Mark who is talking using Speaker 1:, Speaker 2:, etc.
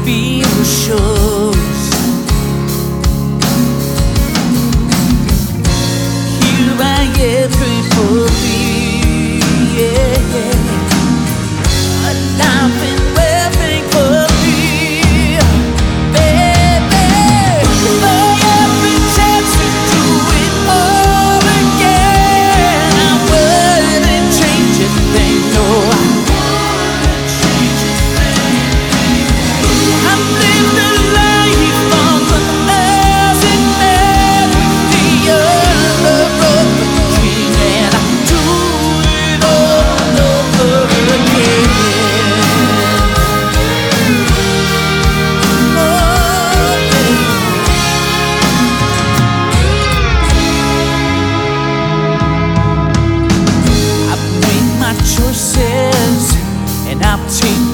Speaker 1: feel shows. Here I am gratefully, yeah. I've been waiting for me, baby, for every chance to do it all again. I wouldn't change a thing, no, I wouldn't change a thing. I've lived a life on the thousand men with the honor of the king, and I do it all over again. I've made my choices and I've taken